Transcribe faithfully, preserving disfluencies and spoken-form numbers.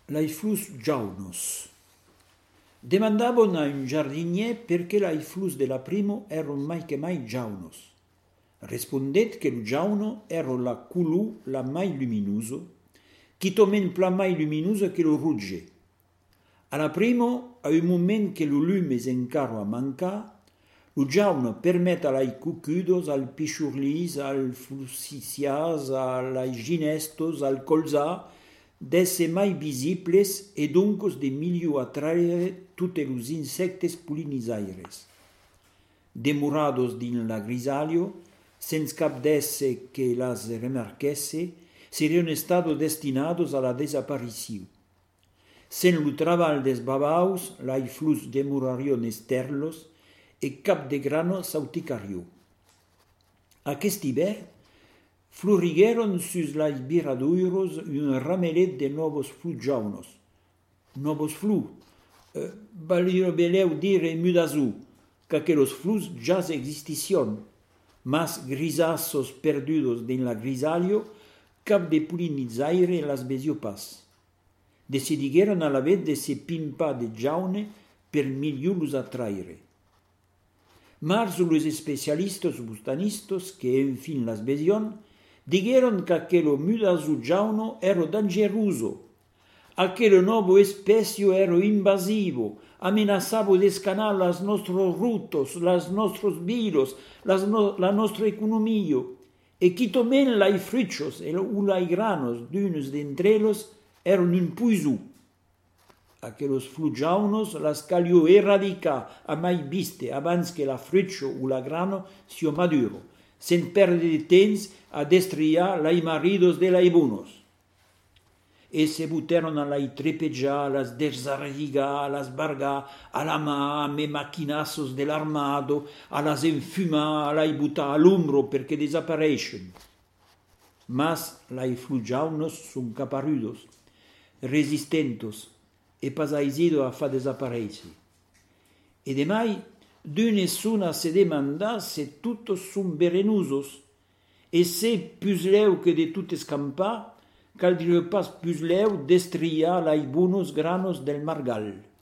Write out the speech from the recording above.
Lai flus jaunos. Demandavano a un giardinier perché lai flus della primo erano mai che mai jaunos. Rispondet che lo giauno era la culu la mai luminoso, chi tomen pla mai luminoso che lo rugge. Alla primo, a un moment che lo lume s'encaro a manca, lo giauno permette ai cucudos, al pichurlis, al flussicias, al ginestos, al colza, d'esse mai visibles e doncos de milieu attraere tutte los insectes polinizaires. Demurados din la grisalio, sens cap d'esse que las remarquesse, serion estado destinados a la desaparició. Sen lo traval des babaus, lai flus demurarion esterlos, e cap de grano sauticario. Aquest hivern, florigueron sus las biraduiros un ramelet de novos flus jaunos. Novos flus, eh, valeu dire mudazu, que los flus ya existición, mas grisazos perdidos en la grisalio, cap de polinizaire las besiopas. Decidigueron a la vez de se pimpa de jaune per milieu los attraire. Mas los especialistas botanistas, que en fin las vesion, dijeron que aquello mudazu jauno era dangeroso, aquello nuovo especie era invasivo, amenazaba de escanar las nostros rutos, las nostros virus, las no, la nostra economía, e que tomen lai fruchos e lai granos d'unos d'entrelos eran un puisu. Aquellos flus jaunos las calió erradicar a mai viste abans que la frucho o la grano sia maduro, sen perdere de temps a destriar lai maridos de lai bunos. E se buteron a lai trepeggiar, a las desarrigar, a las bargar, a la ma, a me maquinazos dell'armado, a las enfumar, a lai butar all'ombro perché desaparecen. Mas lai flus jaunos son caparudos, resistentos, e pas aisido a fa desaparecer. E demai, d'une suna se demanda se tutos son venenusos, e se plus leu que de tutte scampar, cal dire pas plus leu destriar lai bunos granos del margal.